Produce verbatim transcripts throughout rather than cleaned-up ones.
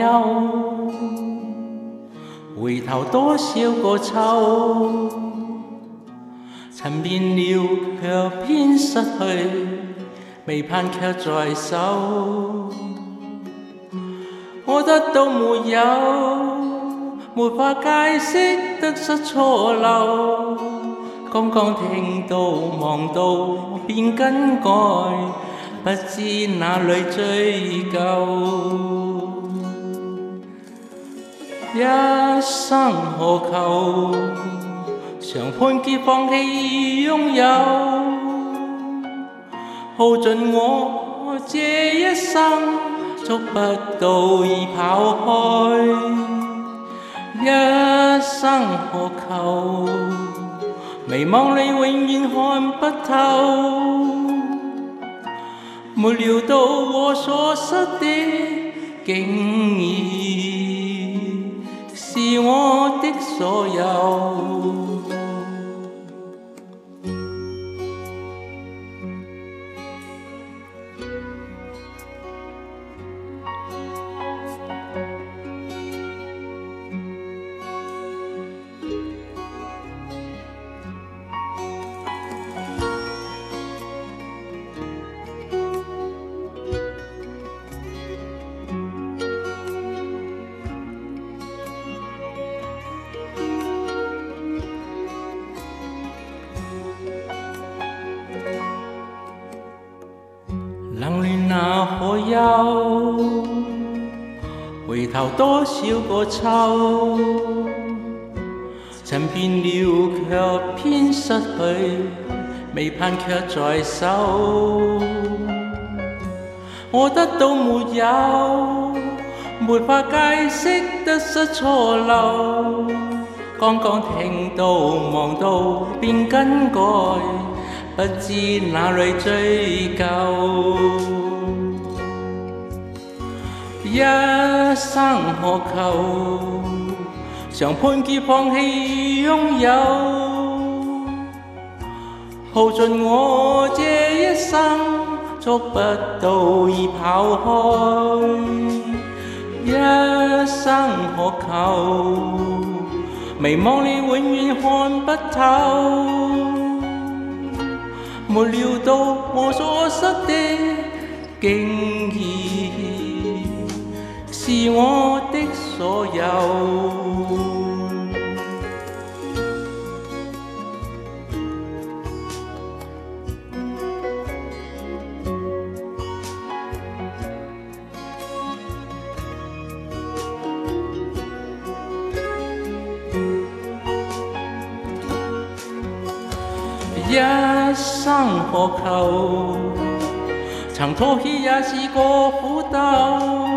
憂，回頭多少個秋，尋遍了卻偏失去，未盼卻在手。我得到沒有，沒法解釋得失錯漏。剛剛聽到望到便更改，不知哪裏追究。一生何求，常判結放棄擁有，耗盡我這一生，捉不到已跑開。一生何求，迷惘你永遠看不透，沒料到我所失的，竟已是我的所有。冷暖那可休，回頭多少個秋，尋遍了卻偏失去，未盼卻在手。我得到沒有，沒法解釋得失錯漏。剛剛聽到望到便更改，不知哪裏追究。一生何求，常判結放棄擁有，耗盡我這一生，捉不到已跑開。一生何求，迷惘你永遠看不透，沒料到我所失的，竟已是我的所有。一生何求，曾妥協也是個苦鬥，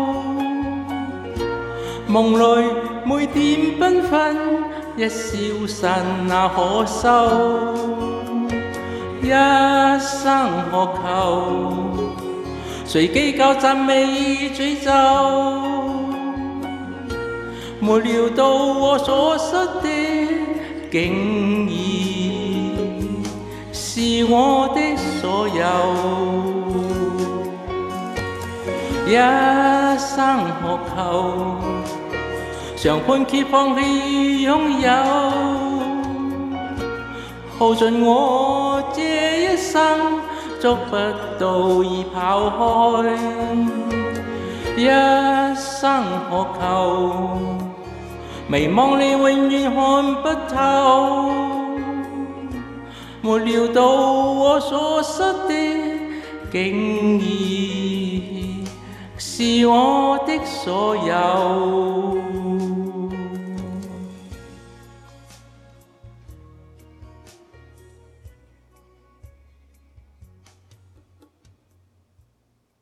夢裏每點繽紛，一消散那可收。一生何求，誰計較讚美詛咒，沒料到我所失的，竟已是我的所有。一生何求，常判結放棄擁有，耗盡我這一生，捉不到已跑開。一生何求，迷惘你永遠看不透，沒料到我所失的，竟已是我的所有。